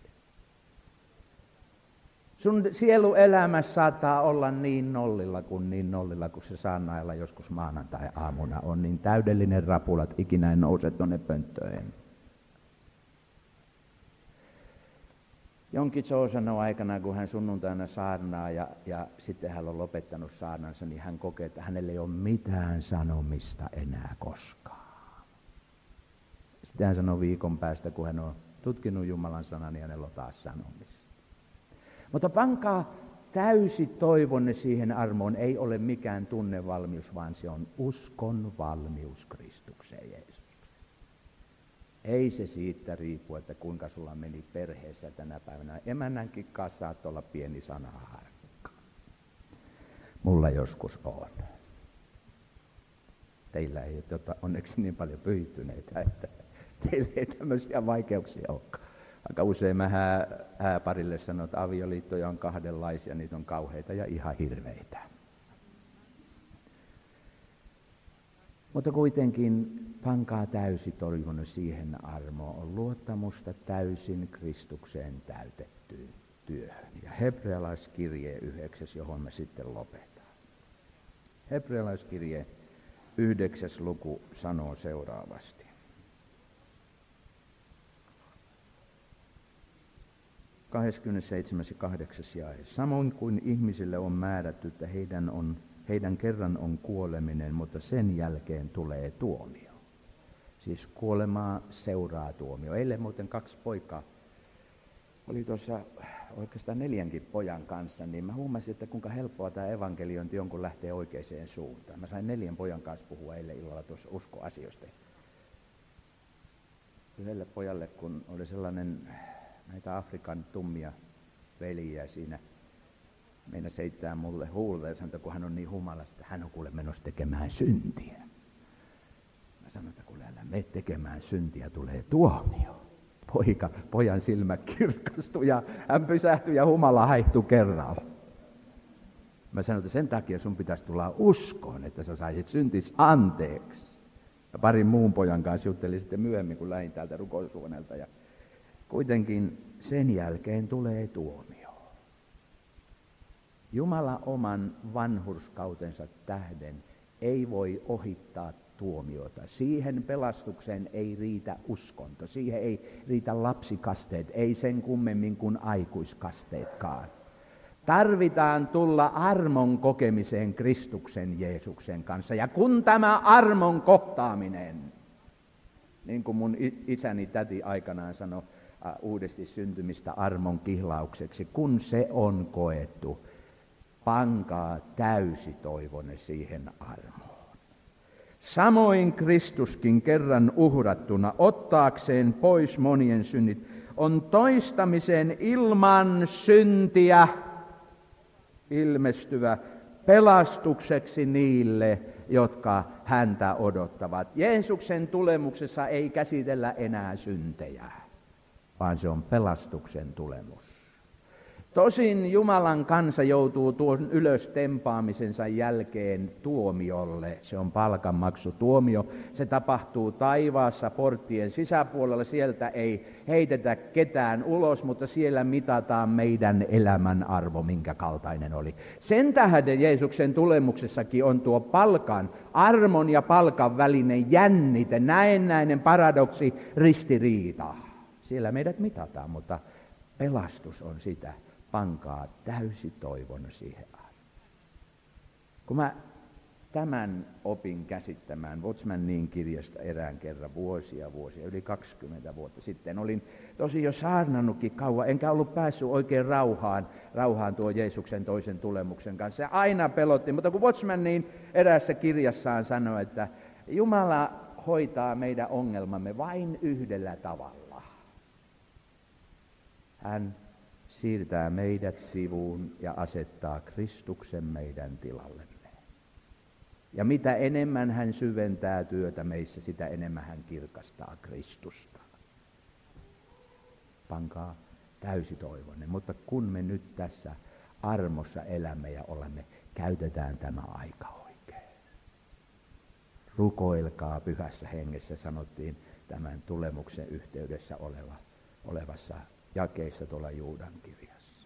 Sun sieluelämässä saattaa olla niin nollilla kuin niin nollilla, kun se saarnailla joskus maanantai-aamuna on niin täydellinen rapula, että ikinä en nouse tuonne pönttöön. Jonkin Joe sanoi aikana, kun hän sunnuntaina saarnaa ja, ja sitten hän on lopettanut saarnansa, niin hän kokee, että hänellä ei ole mitään sanomista enää koskaan. Sitten hän sanoi viikon päästä, kun hän on tutkinut Jumalan sanan, niin hänellä on taas sanomista. Mutta pankaa täysi toivonne siihen armoon, ei ole mikään tunnevalmius, vaan se on uskon valmius Kristukseen Jeesukseen. Ei se siitä riipu, että kuinka sulla meni perheessä tänä päivänä. Emännänkin kanssa saat olla pieni sanaharkka. Mulla joskus on. Teillä ei ole onneksi niin paljon pyhittyneitä, että teillä ei tämmöisiä vaikeuksia olekaan. Aika usein mä hää, hääparille sanon, että avioliittoja on kahdenlaisia, niitä on kauheita ja ihan hirveitä. Mutta kuitenkin pankaa täysi toivonne siihen armoon, on luottamusta täysin Kristukseen täytettyyn työhön. Ja hebrealaiskirje yhdeksäs, johon me sitten lopetaan. Hebrealaiskirje yhdeksäs luku sanoo seuraavasti. kahdeskymmenesseitsemäs ja kahdeksas jae. Samoin kuin ihmisille on määrätty, että heidän, on, heidän kerran on kuoleminen, mutta sen jälkeen tulee tuomio. Siis kuolemaa seuraa tuomio. Eilen muuten kaksi poikaa oli tuossa oikeastaan neljänkin pojan kanssa, niin mä huomasin, että kuinka helppoa tämä evankeliointi on, kun lähtee oikeaan suuntaan. Mä sain neljän pojan kanssa puhua eilen illalla tuossa uskoasioista. Yhdelle pojalle, kun oli sellainen näitä Afrikan tummia veljiä siinä, meinasi heittää mulle huulta ja sanoi, kun hän on niin humalasta, että hän on kuule menossa tekemään syntiä. Mä sanoin, että kuule älä mene tekemään syntiä, tulee tuomio. Poika, pojan silmä kirkastui ja hän pysähtyi ja humala haihtui kerralla. Mä sanoin, että sen takia sun pitäisi tulla uskoon, että sä saisit syntis anteeksi. Ja parin muun pojan kanssa juttelin sitten myöhemmin, kun lähdin täältä rukoushuoneelta. Ja kuitenkin sen jälkeen tulee tuomio. Jumala oman vanhurskautensa tähden ei voi ohittaa tuomiota. Siihen pelastukseen ei riitä uskonto, siihen ei riitä lapsikasteet, ei sen kummemmin kuin aikuiskasteetkaan. Tarvitaan tulla armon kokemiseen Kristuksen Jeesuksen kanssa. Ja kun tämä armon kohtaaminen, niin kuin mun isäni täti aikanaan sanoi, uudesti syntymistä armon kihlaukseksi, kun se on koettu, pankaa täysi toivonne siihen armoon. Samoin Kristuskin kerran uhrattuna ottaakseen pois monien synnit on toistamisen ilman syntiä ilmestyvä pelastukseksi niille, jotka häntä odottavat. Jeesuksen tulemuksessa ei käsitellä enää syntejä, vaan se on pelastuksen tulemus. Tosin Jumalan kansa joutuu tuon ylös tempaamisensa jälkeen tuomiolle. Se on palkanmaksu tuomio. Se tapahtuu taivaassa porttien sisäpuolella. Sieltä ei heitetä ketään ulos, mutta siellä mitataan meidän elämän arvo, minkä kaltainen oli. Sen tähden Jeesuksen tulemuksessakin on tuo palkan, armon ja palkan välinen jännite, näennäinen paradoksi, ristiriita. Siellä meidät mitataan, mutta pelastus on sitä. pankaa täysi toivon siihen armoon. Kun mä tämän opin käsittämään Watchmanin kirjasta erään kerran vuosia vuosia, yli kaksikymmentä vuotta sitten. Olin tosi jo saarnannutkin kauan, enkä ollut päässyt oikein rauhaan, rauhaan tuo Jeesuksen toisen tulemuksen kanssa. Se aina pelotti, mutta kun Watchmanin eräässä kirjassaan sanoi, että Jumala hoitaa meidän ongelmamme vain yhdellä tavalla. Hän siirtää meidät sivuun ja asettaa Kristuksen meidän tilallemme. Ja mitä enemmän hän syventää työtä meissä, sitä enemmän hän kirkastaa Kristusta. Pankaa täysi toivonne, mutta kun me nyt tässä armossa elämme ja olemme, käytetään tämä aika oikein. Rukoilkaa pyhässä hengessä, sanottiin tämän tulemuksen yhteydessä oleva, olevassa jakeissa tuolla Juudan kirjassa.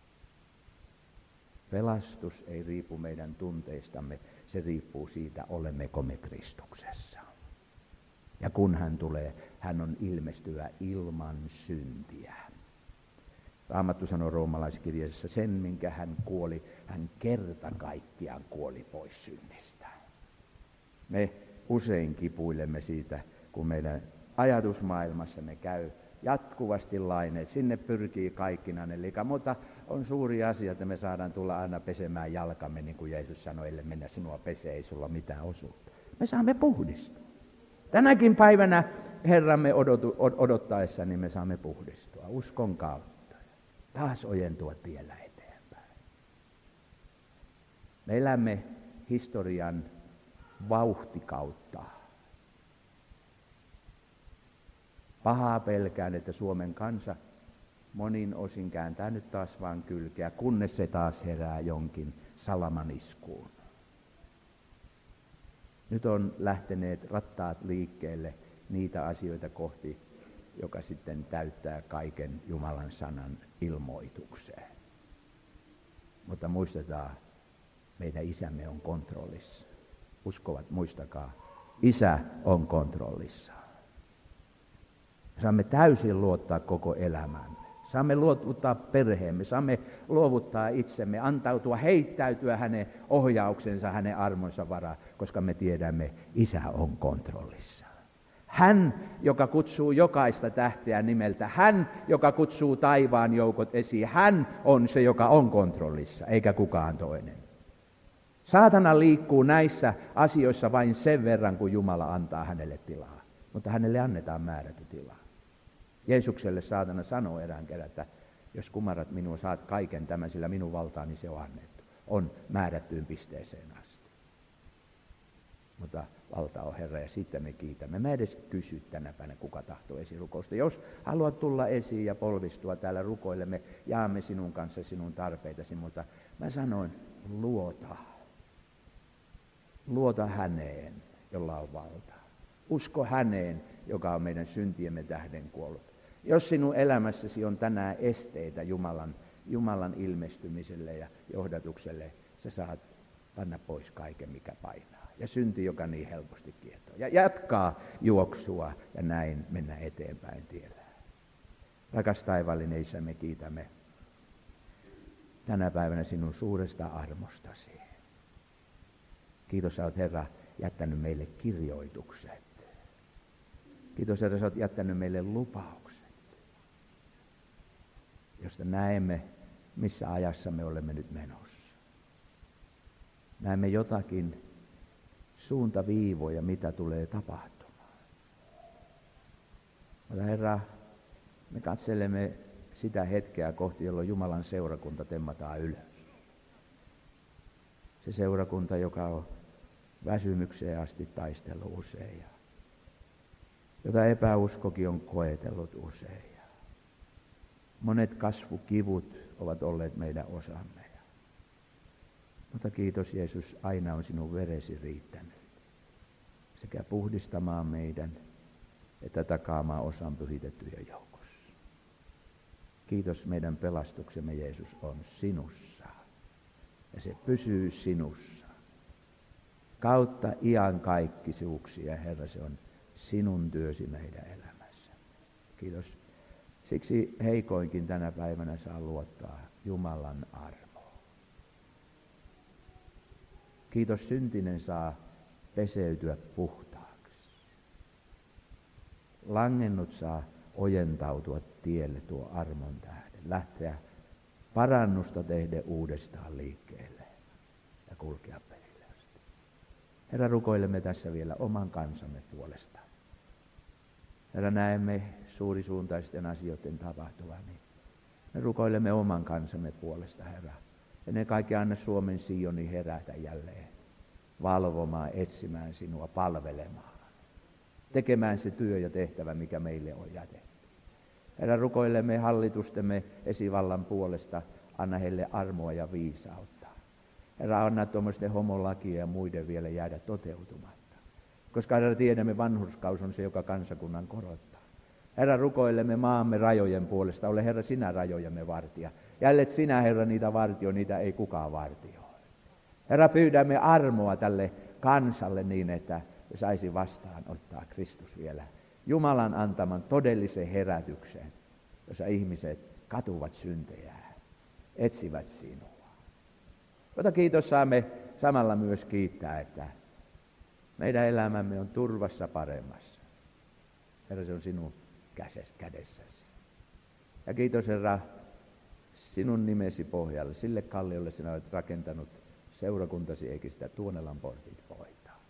Pelastus ei riipu meidän tunteistamme, se riippuu siitä, olemmeko me Kristuksessa. Ja kun hän tulee, hän on ilmestyvä ilman syntiä. Raamattu sanoo roomalaiskirjassa, sen minkä hän kuoli, hän kerta kaikkiaan kuoli pois synnistä. Me usein kipuilemme siitä, kun meidän ajatusmaailmassamme käy jatkuvasti laineet. Sinne pyrkii kaikkinainen lika, mutta on suuri asia, että me saadaan tulla aina pesemään jalkamme, niin kuin Jeesus sanoi, ellei mennä sinua pesee, ei sulla mitään osuutta. Me saamme puhdistua. Tänäkin päivänä Herramme odotu, odottaessa, niin me saamme puhdistua uskon kautta. Taas ojentua tiellä eteenpäin. Me elämme historian vauhtikautta. Pahaa pelkään, että Suomen kansa monin osin kääntää nyt taas vaan kylkeä, kunnes se taas herää jonkin salamaniskuun. Nyt on lähteneet rattaat liikkeelle niitä asioita kohti, joka sitten täyttää kaiken Jumalan sanan ilmoitukseen. Mutta muistetaan, meidän isämme on kontrollissa. Uskovat, muistakaa, isä on kontrollissa. Saamme täysin luottaa koko elämäämme. Saamme luovuttaa perheemme, saamme luovuttaa itsemme, antautua, heittäytyä hänen ohjauksensa, hänen armonsa varaan, koska me tiedämme, isä on kontrollissa. Hän, joka kutsuu jokaista tähteä nimeltä, hän, joka kutsuu taivaan joukot esiin, hän on se, joka on kontrollissa, eikä kukaan toinen. Saatana liikkuu näissä asioissa vain sen verran, kun Jumala antaa hänelle tilaa, mutta hänelle annetaan määrätty tilaa. Jeesukselle saatana sanoo erään kerran, että jos kumarrat minua, saat kaiken tämän, sillä minun valtaani se on annettu. On määrättyyn pisteeseen asti. Mutta valta on Herra ja sitten me kiitämme. Mä edes kysy tänä päivänä, kuka tahtoo esirukousta. Jos haluat tulla esiin ja polvistua täällä rukoilemme, jaamme sinun kanssa sinun tarpeitasi, mutta mä sanoin, luota. Luota häneen, jolla on valta. Usko häneen, joka on meidän syntiemme tähden kuollut. Jos sinun elämässäsi on tänään esteitä Jumalan, Jumalan ilmestymiselle ja johdatukselle, sä saat panna pois kaiken, mikä painaa. Ja synti, joka niin helposti kietoo. Ja jatkaa juoksua ja näin mennä eteenpäin tiellä. Rakas taivaallinen Isä, me kiitämme tänä päivänä sinun suuresta armostasi. Kiitos, sä oot Herra jättänyt meille kirjoitukset. Kiitos, Herra, sä oot jättänyt meille lupaukset, josta näemme, missä ajassa me olemme nyt menossa. Näemme jotakin suuntaviivoja, mitä tulee tapahtumaan. Mutta Herra, me katselemme sitä hetkeä kohti, jolloin Jumalan seurakunta temmataan ylös. Se seurakunta, joka on väsymykseen asti taistellut usein, jota epäuskokin on koetellut usein. Monet kasvukivut ovat olleet meidän osamme. Mutta kiitos Jeesus, aina on sinun veresi riittänyt sekä puhdistamaan meidän että takaamaan osan pyhitettyjä joukossa. Kiitos, meidän pelastuksemme Jeesus on sinussa ja se pysyy sinussa. Kautta iankaikkisuuksia, Herra, se on sinun työsi meidän elämässä. Kiitos Siksi heikoinkin tänä päivänä saa luottaa Jumalan armoon. Kiitos, syntinen saa peseytyä puhtaaksi. Langennut saa ojentautua tielle tuo armon tähden, lähteä parannusta tehdä uudestaan liikkeelle ja kulkea perille asti. Herra, rukoilemme tässä vielä oman kansamme puolesta. Herra, näemme suurisuuntaisten asioiden tapahtuvan, niin me rukoilemme oman kansamme puolesta, Herra. Ennen kaikkea anna Suomen Sioni herätä jälleen, valvomaan, etsimään sinua, palvelemaan, tekemään se työ ja tehtävä, mikä meille on jätetty. Herra, rukoilemme hallitustemme esivallan puolesta, anna heille armoa ja viisautta. Herra, anna tuommoisten homolakien ja muiden vielä jäädä toteutumatta. Koska Herra, tiedämme, vanhurskaus on se, joka kansakunnan korottaa. Herra, rukoilemme maamme rajojen puolesta. Ole Herra sinä rajojemme vartija. Jälleen sinä, Herra, niitä vartio, niitä ei kukaan vartioi. Herra, pyydämme armoa tälle kansalle niin, että saisi vastaan ottaa Kristus vielä Jumalan antaman todellisen herätyksen, jossa ihmiset katuvat syntejään, etsivät sinua. Ota kiitos, saamme samalla myös kiittää, että meidän elämämme on turvassa paremmassa. Herra, se on sinun kädessäsi. Ja kiitos, Herra, sinun nimesi pohjalle, sille kalliolle sinä olet rakentanut seurakuntasi, eikä sitä Tuonelan portit voittaa.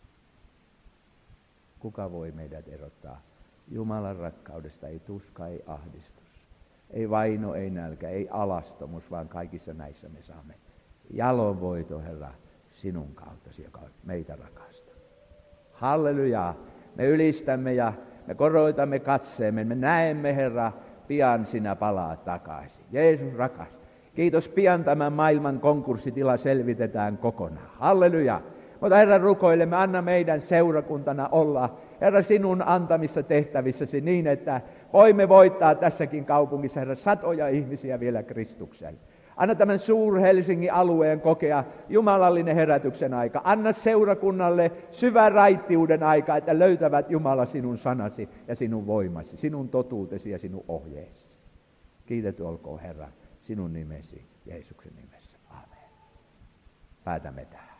Kuka voi meidät erottaa Jumalan rakkaudesta? Ei tuska, ei ahdistus, ei vaino, ei nälkä, ei alastomus, vaan kaikissa näissä me saamme jalon voito, Herra, sinun kauttasi, joka meitä rakastaa. Halleluja! Me ylistämme ja me koroitamme katseemme. Me näemme, Herra, pian sinä palaat takaisin. Jeesus rakas, kiitos, pian tämän maailman konkurssitila selvitetään kokonaan. Halleluja! Mutta Herra, rukoilemme, anna meidän seurakuntana olla, Herra, sinun antamissa tehtävissäsi niin, että voimme voittaa tässäkin kaupungissa, Herra, satoja ihmisiä vielä Kristukselle. Anna tämän Suur-Helsingin alueen kokea jumalallinen herätyksen aika. Anna seurakunnalle syvä raittiuden aika, että löytävät Jumala sinun sanasi ja sinun voimasi, sinun totuutesi ja sinun ohjeesi. Kiitetty olkoon, Herra, sinun nimesi, Jeesuksen nimessä. Aamen. Päätämme tähän.